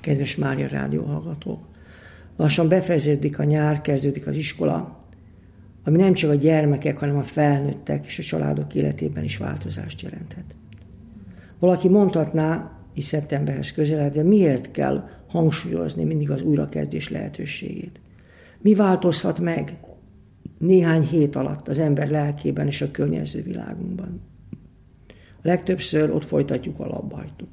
Kedves Mária Rádió hallgatók! Lassan befejeződik a nyár, kezdődik az iskola, ami nem csak a gyermekek, hanem a felnőttek és a családok életében is változást jelenthet. Valaki mondhatná, és szeptemberhez közeledve, miért kell hangsúlyozni mindig az újrakezdés lehetőségét? Mi változhat meg néhány hét alatt az ember lelkében és a környező világunkban? A legtöbbször ott folytatjuk, ahol abba hagytuk.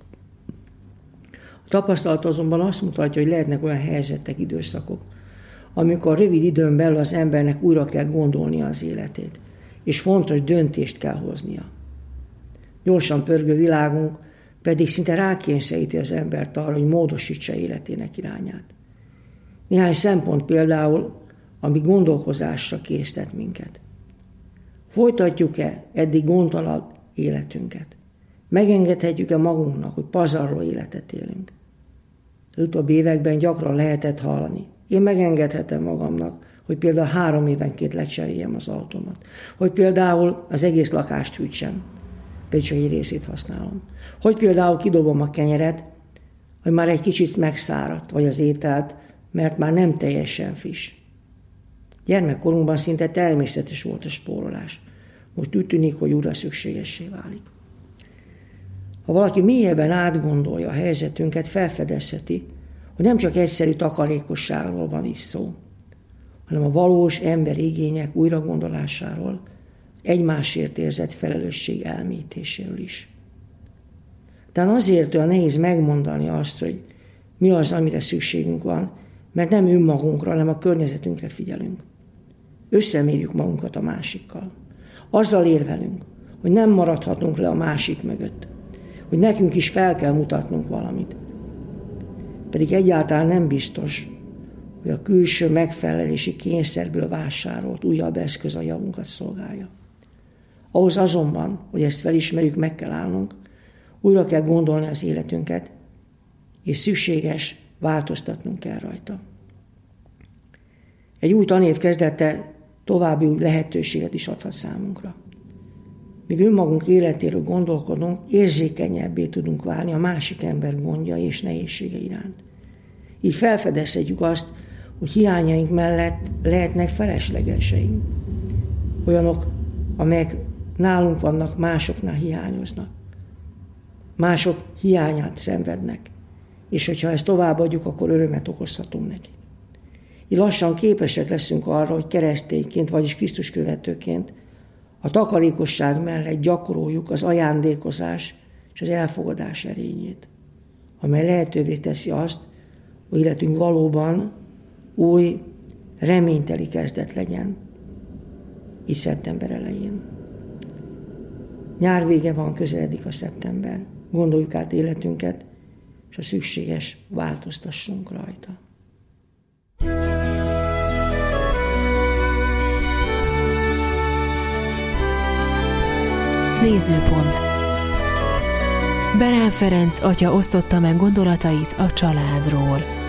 A tapasztalat azonban azt mutatja, hogy lehetnek olyan helyzetek, időszakok, amikor rövid időn belül az embernek újra kell gondolnia az életét, és fontos döntést kell hoznia. Gyorsan pörgő világunk pedig szinte rákényszeríti az embert arra, hogy módosítsa életének irányát. Néhány szempont például, ami gondolkozásra késztet minket. Folytatjuk-e eddig gondtalan életünket? Megengedhetjük-e magunknak, hogy pazarló életet élünk? Az utóbbi években gyakran lehetett hallani. Én megengedhetem magamnak, hogy például 3 évenként lecseréljem az autómat. Hogy például az egész lakást hűtsem, pedig csak egy részét használom. Hogy például kidobom a kenyeret, hogy már egy kicsit megszáradt, vagy az ételt, mert már nem teljesen friss. Gyermekkorunkban szinte természetes volt a spórolás. Most úgy tűnik, hogy újra szükségessé válik. Ha valaki mélyebben átgondolja a helyzetünket, felfedezheti, hogy nem csak egyszerű takarékosságról van is szó, hanem a valós emberi igények újragondolásáról, egymásért érzett felelősség elmélyítéséről is. Tehát azért olyan nehéz megmondani azt, hogy mi az, amire szükségünk van, mert nem önmagunkra, hanem a környezetünkre figyelünk. Összemérjük magunkat a másikkal. Azzal érvelünk, hogy nem maradhatunk le a másik mögött, hogy nekünk is fel kell mutatnunk valamit. Pedig egyáltalán nem biztos, hogy a külső megfelelési kényszerből vásárolt újabb eszköz a javunkat szolgálja. Ahhoz azonban, hogy ezt felismerjük, meg kell állnunk, újra kell gondolni az életünket, és szükséges változtatnunk kell rajta. Egy új tanév kezdete további új lehetőséget is adhat számunkra. Míg önmagunk életéről gondolkodunk, érzékenyebbé tudunk válni a másik ember gondjai és nehézsége iránt. Így felfedezhetjük azt, hogy hiányaink mellett lehetnek feleslegeseink. Olyanok, amelyek nálunk vannak, másoknál hiányoznak. Mások hiányát szenvednek, és hogyha ezt továbbadjuk, akkor örömet okozhatunk neki. Így lassan képesek leszünk arra, hogy keresztényként, vagyis Krisztus követőként a takarékosság mellett gyakoroljuk az ajándékozás és az elfogadás erényét, amely lehetővé teszi azt, hogy életünk valóban új, reményteli kezdet legyen, így szeptember elején. Nyár vége van, közeledik a szeptember. Gondoljuk át életünket, és a szükséges változtassunk rajta. Nézőpont. Berán Ferenc atya osztotta meg gondolatait a családról.